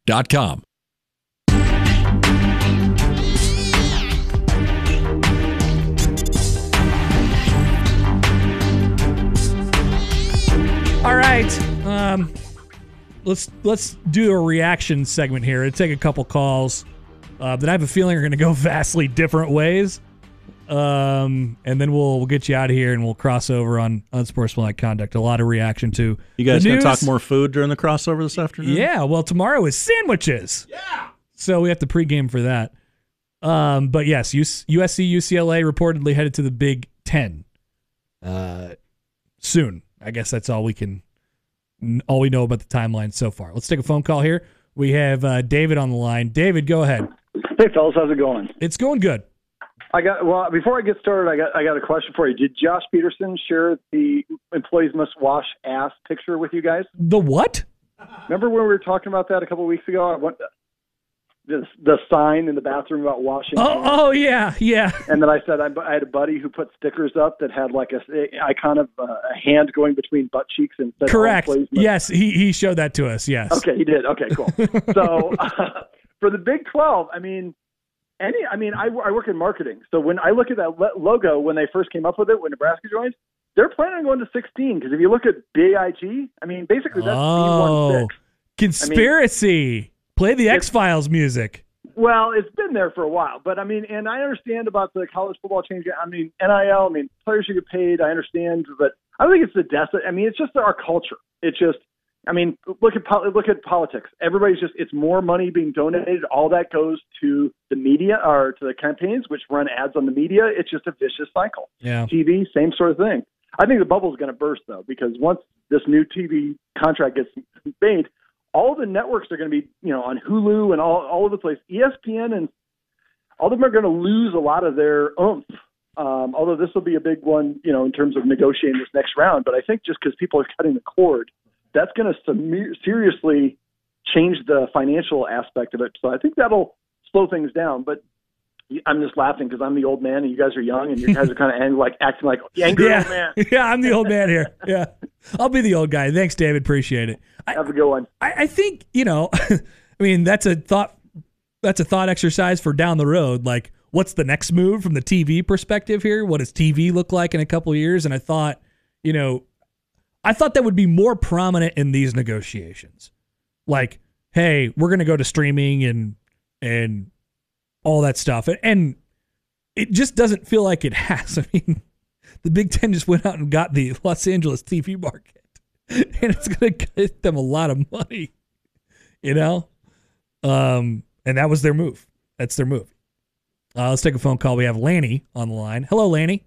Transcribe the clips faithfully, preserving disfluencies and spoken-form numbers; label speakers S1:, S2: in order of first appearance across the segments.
S1: dot com.
S2: All right, um, let's let's do a reaction segment here. It'll take a couple calls uh, that I have a feeling are going to go vastly different ways, um, and then we'll we'll get you out of here and we'll cross over on unsportsmanlike conduct. A lot of reaction to
S3: you guys
S2: the
S3: going
S2: news.
S3: to talk more food during the crossover this afternoon?
S2: Yeah, well, tomorrow is sandwiches.
S4: Yeah,
S2: so we have to pregame for that. Um, but yes, U S C U C L A reportedly headed to the Big Ten uh, soon. I guess that's all we can, all we know about the timeline so far. Let's take a phone call here. We have uh, David on the line. David, go ahead.
S5: Hey, fellas, how's it going?
S2: It's going good.
S5: I got well. Before I get started, I got I got a question for you. Did Josh Peterson share the employees must wash ass picture with you guys?
S2: The what?
S5: Remember when we were talking about that a couple of weeks ago? I went, the the sign in the bathroom about washing.
S2: Oh, oh yeah, yeah.
S5: And then I said I, I had a buddy who put stickers up that had like a, a icon of uh, a hand going between butt cheeks and said,
S2: correct.
S5: Must...
S2: Yes, he he showed that to us. Yes.
S5: Okay, he did. Okay, cool. So uh, for the Big twelve, I mean, any, I mean, I, I work in marketing, so when I look at that le- logo when they first came up with it, when Nebraska joined, they're planning on going to sixteen because if you look at Big I G, I mean, basically that's
S2: oh,
S5: B one six.
S2: Conspiracy. I mean, play the X-Files music.
S5: Well, it's been there for a while, but I mean, and I understand about the college football change. I mean, N I L, I mean, players should get paid. I understand, but I don't think it's the death. I mean, it's just our culture. It's just, I mean, look at look at politics. Everybody's just, it's more money being donated. All that goes to the media or to the campaigns, which run ads on the media. It's just a vicious cycle.
S2: Yeah.
S5: T V, same sort of thing. I think the bubble is going to burst though, because once this new T V contract gets made, all the networks are going to be, you know, on Hulu and all, all over the place. E S P N and all of them are going to lose a lot of their oomph. Um, although this will be a big one, you know, in terms of negotiating this next round. But I think just because people are cutting the cord, that's going to sem- seriously change the financial aspect of it. So I think that'll slow things down. But I'm just laughing because I'm the old man and you guys are young and you guys are kind of ang- like acting like angry
S2: yeah.
S5: old man.
S2: Yeah, I'm the old man here. Yeah, I'll be the old guy. Thanks, David. Appreciate it. I,
S5: Have a good one.
S2: I, I think, you know, I mean, that's a thought. That's a thought exercise for down the road. Like, what's the next move from the T V perspective here? What does T V look like in a couple of years? And I thought, you know, I thought that would be more prominent in these negotiations. Like, hey, we're going to go to streaming and and all that stuff. And it just doesn't feel like it has. I mean, the Big Ten just went out and got the Los Angeles T V market, and it's going to get them a lot of money, you know? Um, and that was their move. That's their move. Uh, let's take a phone call. We have Lanny on the line. Hello, Lanny.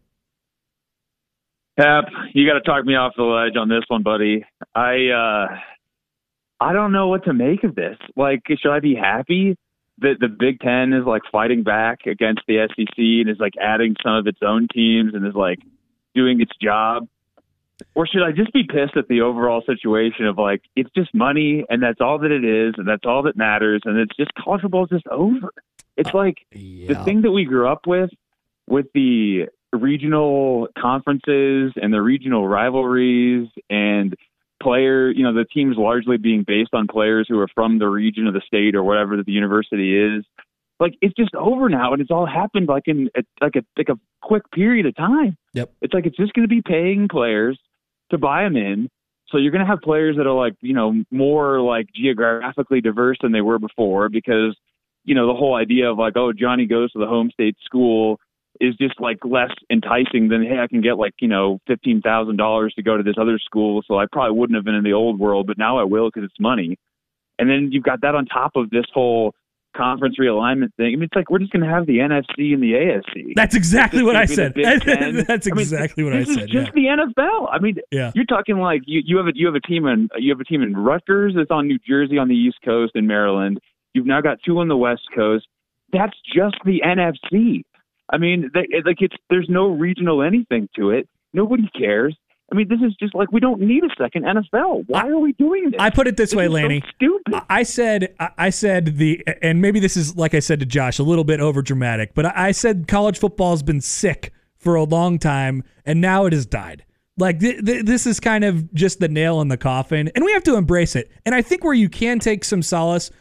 S6: Hap, you got to talk me off the ledge on this one, buddy. I uh, I don't know what to make of this. Like, should I be happy that the Big Ten is like fighting back against the S E C and is like adding some of its own teams and is like doing its job? Or should I just be pissed at the overall situation of like, it's just money and that's all that it is and that's all that matters and it's just college football is just over. It's like
S2: yeah.
S6: the thing that we grew up with, with the regional conferences and the regional rivalries and player, you know, the teams largely being based on players who are from the region of the state or whatever that the university is. Like, it's just over now, and it's all happened like in a, like a like a quick period of time.
S2: Yep.
S6: It's like it's just going to be paying players to buy them in. So you're going to have players that are like, you know, more like geographically diverse than they were before because, you know, the whole idea of like, oh, Johnny goes to the home state school is just like less enticing than, hey, I can get like, you know, fifteen thousand dollars to go to this other school. So I probably wouldn't have been in the old world, but now I will because it's money. And then you've got that on top of this whole conference realignment thing. I mean, it's like we're just going to have the N F C and the A F C.
S2: That's exactly what I said. That's
S6: I mean,
S2: exactly what I
S6: this
S2: said.
S6: This is just
S2: yeah.
S6: the N F L. I mean,
S2: yeah.
S6: you're talking like you, you have a you have a team in you have a team in Rutgers that's on New Jersey on the East Coast in Maryland. You've now got two on the West Coast. That's just the N F C. I mean, they, like it's there's no regional anything to it. Nobody cares. I mean, this is just like we don't need a second N F L. Why are we doing this?
S2: I put it this,
S6: this
S2: way,
S6: is
S2: Lanny.
S6: So stupid.
S2: I said, I said the, and maybe this is like I said to Josh, a little bit over dramatic, but I said college football has been sick for a long time, and now it has died. Like th- th- this is kind of just the nail in the coffin, and we have to embrace it. And I think where you can take some solace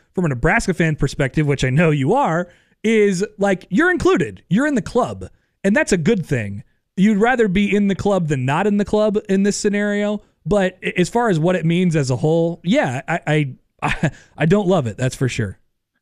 S2: from a Nebraska fan perspective, which I know you are, is like you're included. You're in the club, and that's a good thing. You'd rather be in the club than not in the club in this scenario. But as far as what it means as a whole, yeah, I I, I, I don't love it. That's for sure.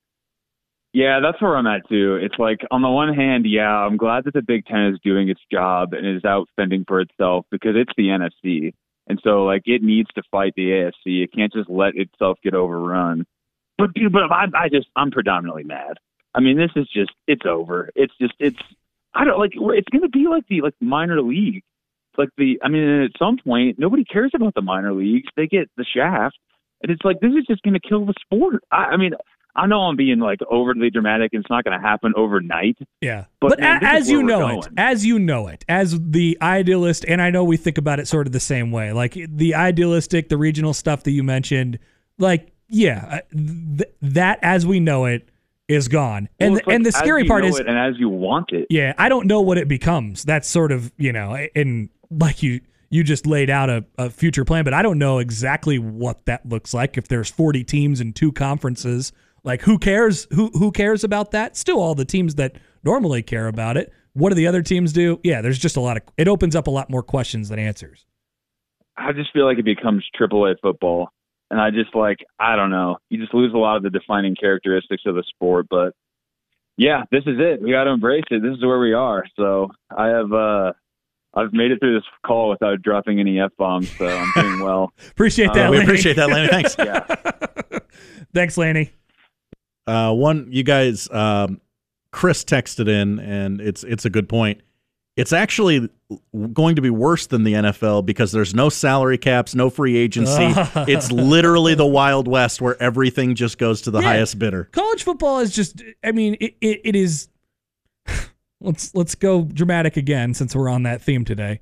S6: Yeah, that's where I'm at too. It's like, on the one hand, yeah, I'm glad that the Big Ten is doing its job and is out fending for itself because it's the N F C. And so, like, it needs to fight the A F C. It can't just let itself get overrun. But, dude, but I, I just, I'm predominantly mad. I mean, this is just, it's over. It's just, it's, I don't, like, it's going to be like the, like, minor league. Like the, I mean, at some point, nobody cares about the minor leagues. They get the shaft. And it's like, this is just going to kill the sport. I, I mean, I know I'm being like overly dramatic and it's not going to happen overnight.
S2: Yeah. But, but man, as you know it, as you know it, as the idealist, and I know we think about it sort of the same way, like the idealistic, the regional stuff that you mentioned, like, yeah, th- that as we know it is gone. And,
S6: well,
S2: the, like and the scary part is,
S6: and as you want it.
S2: Yeah. I don't know what it becomes. That's sort of, you know, and like you, you just laid out a, a future plan, but I don't know exactly what that looks like. If there's forty teams in two conferences, like, who cares? Who who cares about that? Still all the teams that normally care about it. What do the other teams do? Yeah, there's just a lot of – it opens up a lot more questions than answers.
S6: I just feel like it becomes triple A football. And I just, like, I don't know. You just lose a lot of the defining characteristics of the sport. But, yeah, this is it. We got to embrace it. This is where we are. So I have uh, – I've made it through this call without dropping any F-bombs, so I'm doing well.
S2: Appreciate that,
S3: uh,
S2: Lanny.
S3: We appreciate that, Lanny. Thanks.
S6: Yeah.
S2: Thanks, Lanny.
S3: Uh, one, you guys, um, Chris texted in, and it's it's a good point. It's actually going to be worse than the N F L because there's no salary caps, no free agency. It's literally the Wild West where everything just goes to the
S2: yeah.
S3: highest bidder.
S2: College football is just, I mean, it, it, it is, let's, let's go dramatic again since we're on that theme today.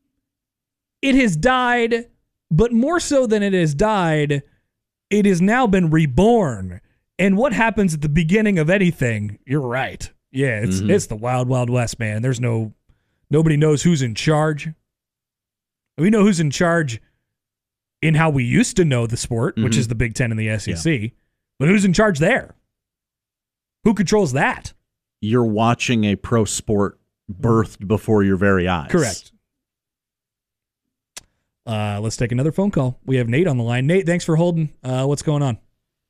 S2: It has died, but more so than it has died, it has now been reborn. And what happens at the beginning of anything, you're right. Yeah, it's mm-hmm. it's the wild, wild west, man. There's no, nobody knows who's in charge. We know who's in charge in how we used to know the sport, mm-hmm. which is the Big Ten and the S E C. Yeah. But who's in charge there? Who controls that?
S3: You're watching a pro sport birthed before your very eyes.
S2: Correct. Uh, let's take another phone call. We have Nate on the line. Nate, thanks for holding. Uh, what's going on?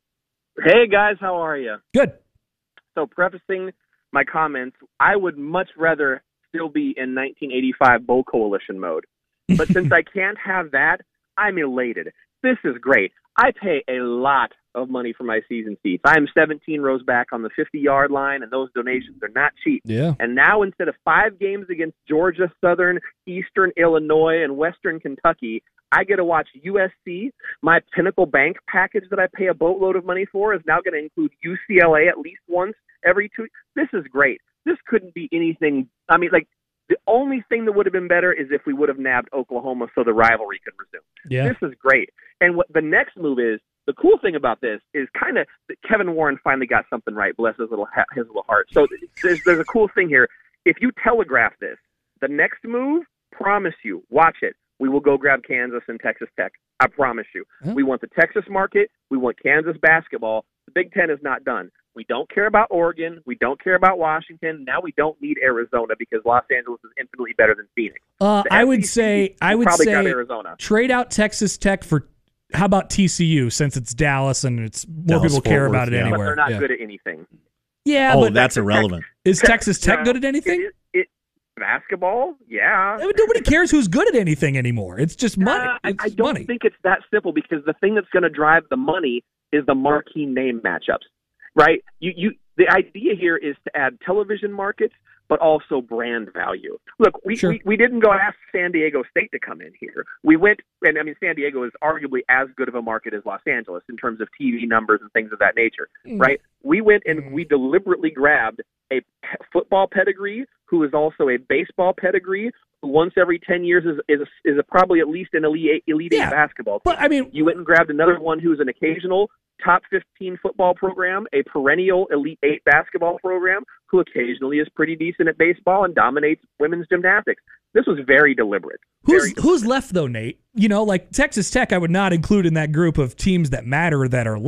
S1: Hey, guys, how are you?
S2: Good.
S1: So prefacing my comments, I would much rather still be in nineteen eighty-five Bowl Coalition mode. But since I can't have that, I'm elated. This is great. I pay a lot of money for my season seats. I am seventeen rows back on the fifty-yard line, and those donations are not cheap.
S2: Yeah.
S1: And now instead of five games against Georgia, Southern, Eastern Illinois, and Western Kentucky, I get to watch U S C. My Pinnacle Bank package that I pay a boatload of money for is now going to include U C L A at least once every two. This is great. This couldn't be anything. I mean, like, the only thing that would have been better is if we would have nabbed Oklahoma so the rivalry could resume.
S2: Yeah.
S1: This is great. And what the next move is, the cool thing about this is kind of Kevin Warren finally got something right, bless his little, ha- his little heart. So there's, there's a cool thing here. If you telegraph this, the next move, promise you, watch it. We will go grab Kansas and Texas Tech. I promise you.
S2: Huh?
S1: We want the Texas market. We want Kansas basketball. The Big Ten is not done. We don't care about Oregon. We don't care about Washington. Now we don't need Arizona because Los Angeles is infinitely better than Phoenix.
S2: Uh, I would say I would
S1: probably
S2: say
S1: got Arizona.
S2: Trade out Texas Tech for how about T C U since it's Dallas and it's more
S3: Dallas
S2: people care
S3: Fort
S2: about
S3: Worth,
S2: it
S3: yeah.
S2: anywhere.
S1: But they're not
S2: yeah.
S1: good at anything.
S2: Yeah,
S3: oh,
S2: but
S3: that's
S1: Texas
S3: irrelevant.
S1: Tech,
S2: is Texas Tech
S1: uh,
S2: good at anything?
S1: It, it, basketball, yeah.
S2: I mean, nobody cares who's good at anything anymore. It's just money.
S1: Uh, I,
S2: It's
S1: I don't
S2: money.
S1: think it's that simple because the thing that's going to drive the money is the marquee name matchups, right? You, you. The idea here is to add television markets, but also brand value. Look, we,
S2: Sure.
S1: we, we didn't go ask San Diego State to come in here. We went, and I mean, San Diego is arguably as good of a market as Los Angeles in terms of T V numbers and things of that nature,
S2: Mm.
S1: right? We went and we deliberately grabbed a pe- football pedigree who is also a baseball pedigree who once every ten years is is, is a, probably at least an elite, elite
S2: Yeah,
S1: eight basketball team.
S2: But I mean,
S1: You went and grabbed another one who's an occasional top fifteen football program, a perennial elite eight basketball program, who occasionally is pretty decent at baseball and dominates women's gymnastics. This was very deliberate.
S2: who's
S1: Very deliberate.
S2: who's left though, Nate? You know, like Texas Tech, I would not include in that group of teams that matter that are left.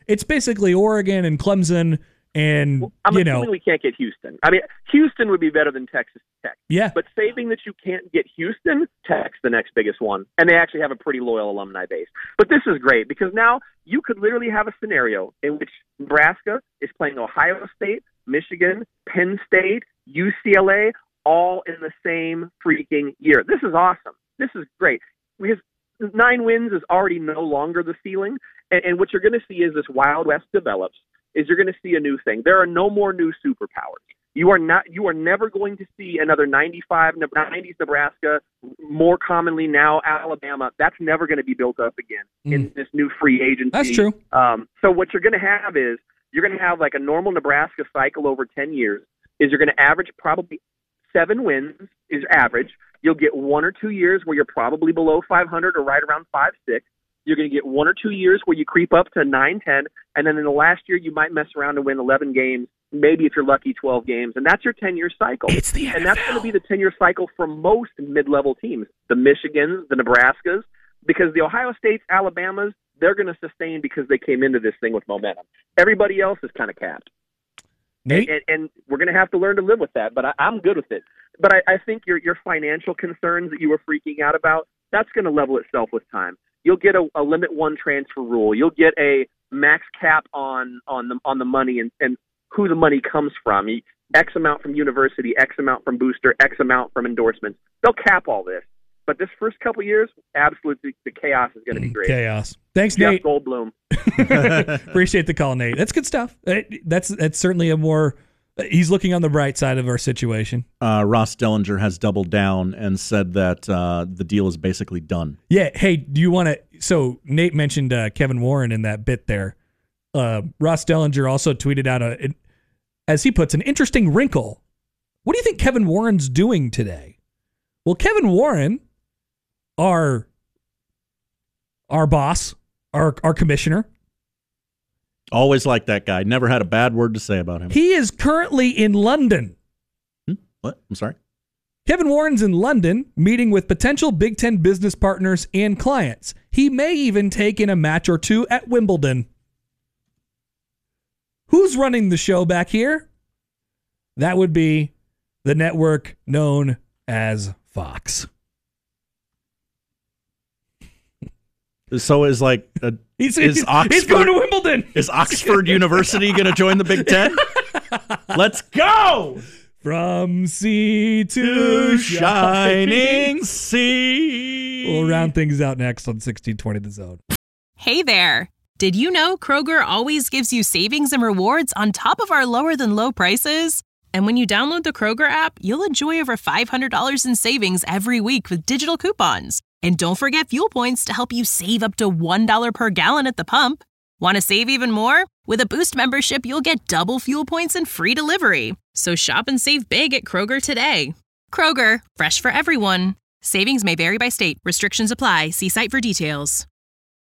S2: it's basically Oregon and Clemson and,
S1: well, I'm
S2: you know.
S1: assuming we can't get Houston. I mean, Houston would be better than Texas Tech.
S2: Yeah.
S1: But saving that you can't get Houston, Tech's the next biggest one. And they actually have a pretty loyal alumni base. But this is great because now you could literally have a scenario in which Nebraska is playing Ohio State, Michigan, Penn State, U C L A, all in the same freaking year. This is awesome. This is great. Because nine wins is already no longer the ceiling. And, and what you're going to see as this Wild West develops is you're going to see a new thing. There are no more new superpowers. You are not. You are never going to see another ninety-five, nineties Nebraska, more commonly now Alabama. That's never going to be built up again mm. in this new free agency.
S2: That's true.
S1: Um, so what you're going to have is you're going to have like a normal Nebraska cycle over ten years. Is you're going to average probably seven wins is average. You'll get one or two years where you're probably below five hundred or right around five six. You're going to get one or two years where you creep up to nine ten, and then in the last year you might mess around and win eleven games, maybe if you're lucky twelve games, and that's your ten-year cycle.
S2: It's the N F L.
S1: And that's going to be the ten-year cycle for most mid-level teams, the Michigans, the Nebraskas, because the Ohio States, Alabamas, they're going to sustain because they came into this thing with momentum. Everybody else is kind of capped.
S2: Nate?
S1: And, and, and we're going to have to learn to live with that, but I, I'm good with it. But I, I think your your financial concerns that you were freaking out about, that's going to level itself with time. You'll get a, a limit one transfer rule. You'll get a max cap on on the on the money and, and who the money comes from. X amount from university, X amount from booster, X amount from endorsements. They'll cap all this. But this first couple of years, absolutely, the chaos is going to be great.
S2: Chaos. Thanks,
S1: Jeff
S2: Nate.
S1: Goldblum.
S2: Appreciate the call, Nate. That's good stuff. That's that's certainly a more. He's looking on the bright side of our situation.
S3: Uh, Ross Dellinger has doubled down and said that uh, the deal is basically done.
S2: Yeah. Hey, do you want to? So Nate mentioned uh, Kevin Warren in that bit there. Uh, Ross Dellinger also tweeted out a, as he puts, an interesting wrinkle. What do you think Kevin Warren's doing today? Well, Kevin Warren, our our boss, our our commissioner.
S3: Always like that guy. Never had a bad word to say about him.
S2: He is currently in London.
S3: Hmm? What? I'm sorry?
S2: Kevin Warren's in London meeting with potential Big Ten business partners and clients. He may even take in a match or two at Wimbledon. Who's running the show back here? That would be the network known as Fox.
S3: So is like a,
S2: he's,
S3: is
S2: he's,
S3: Oxford,
S2: he's going to Wimbledon.
S3: Is Oxford University going to join the Big Ten? Let's go
S2: from sea to,
S3: to
S2: shining,
S3: shining sea.
S2: We'll round things out next on sixteen twenty The Zone.
S4: Hey there. Did you know Kroger always gives you savings and rewards on top of our lower than low prices? And when you download the Kroger app, you'll enjoy over five hundred dollars in savings every week with digital coupons. And don't forget fuel points to help you save up to one dollar per gallon at the pump. Want to save even more? With a Boost membership, you'll get double fuel points and free delivery. So shop and save big at Kroger today. Kroger, fresh for everyone. Savings may vary by state. Restrictions apply. See site for details.